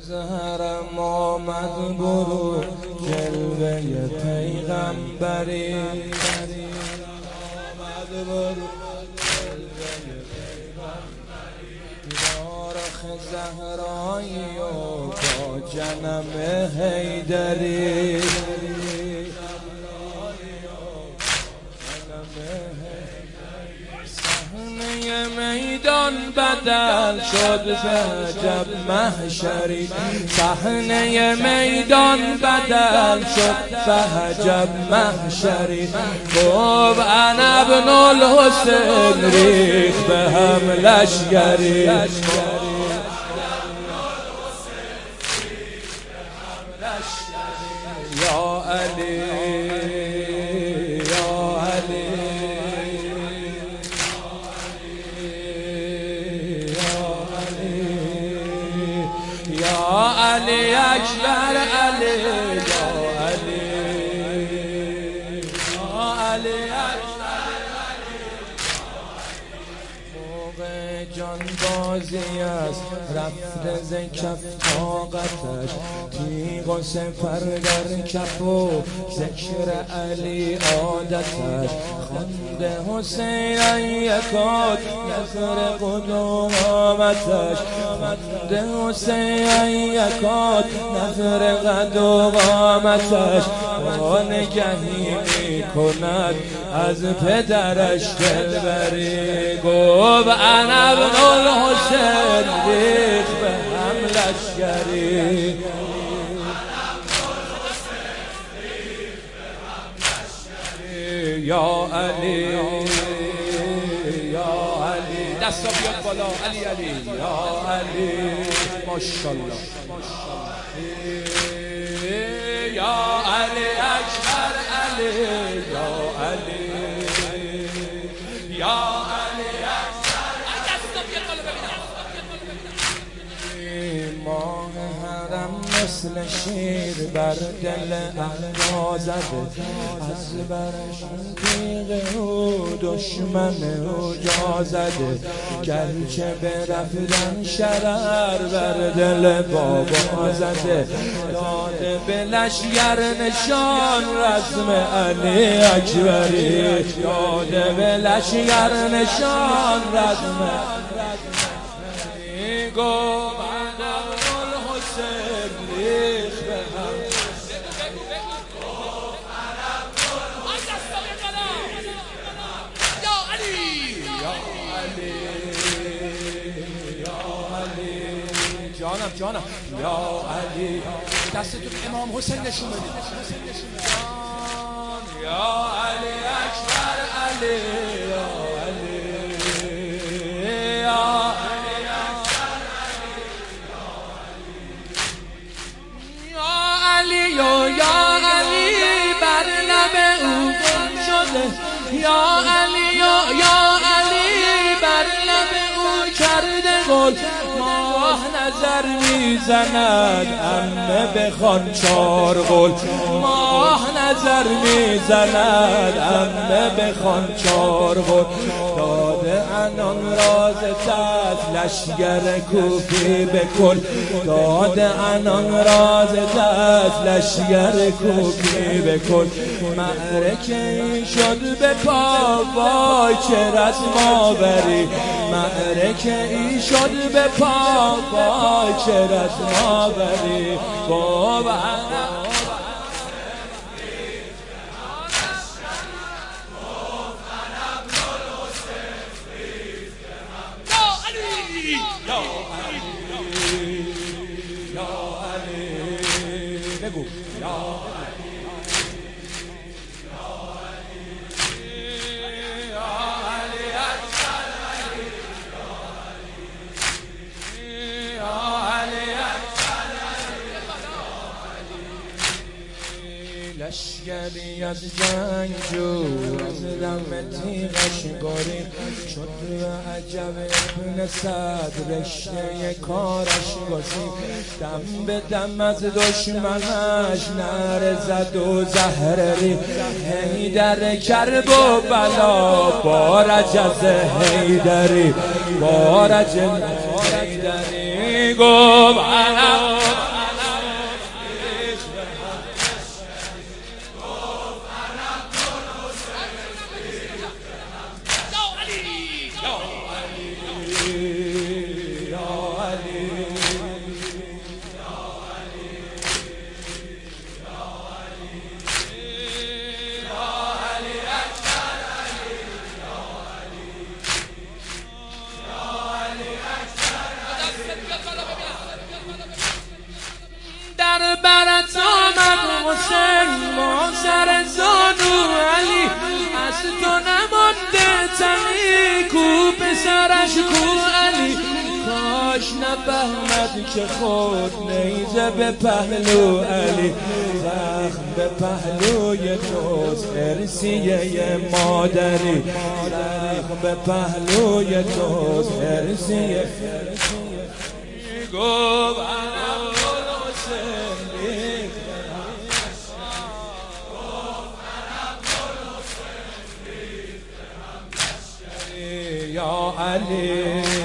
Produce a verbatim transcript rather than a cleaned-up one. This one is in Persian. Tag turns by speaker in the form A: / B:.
A: از حرم آمد برو جلوه پیغمبری آمد برو یارخ زهرایی و با جنم حیدری صحنه میدان بدل شد به عجب محشری صحنه میدان بدل شد به عجب محشری گفت انا ابن الحسین ریخ به هم لشگری یا علی علی اکبر علی یا علی یا علی اکبر علی موقع جان بازی است رفت ز کف طاقتش تیغ و سپر در کف و ذکر علی عادتش خانده حسین یکات نظر قدوم آمدش خانده حسین یکات نظر قدوم آمدش و نگهی می کند از پدرش دلبری گفت انا ابن الحسین ریخ به هم لشگری یا علی یا علی دستا بیاد بالا علی علی یا علی ماشاءالله یا علی اکبر علی یا علی یا علی اکبر دستا بیاد بالا ببینم ماه حرم مثل شیر بر دل اعدا زده از برش تیغ او دشمن او جا زده گرچه برفتن شرر بر دل بابا زده داده به لشگر نشان رسم علی اکبری داده به لشگر نشان رسم علی گفت جانم جانم یا علی دستتون امام حسین نشون بدید یا علی اکبر علی یا علی یا علی اکبر علی یا علی یا علی بر لب او شده یا علی یا یا علی بر لب او کرده گل ماه نظر میزند عمه بخوان چار قول ماه نظر میزند عمه بخوان چار قول داده انان راز دست لشگر کوفی بکل داده انان راز دست لشگر کوفی بکل معرکه شد به پا وای چه رسما بری معرکه ای شد به پا وای چه رسما بری بابا بگو لشگری از جنگجو از دم تیغش گریخ شد و عجب ابن سعد رشته کارش گسیخ دم به دم از دشمنش نره زد و زهر ریخ حیدر کرب و بلا بارج از حیدری بارج حیدری گفت سر برت آمد حسین ما سر زانو علی از تو نمانده تنی کو پسرش کو علی کاش نفهمد که خود نیزه به پهلو علی زخم به پهلوی توست ارسیه مادری زخم به پهلوی توست ارسیه گفت یا علی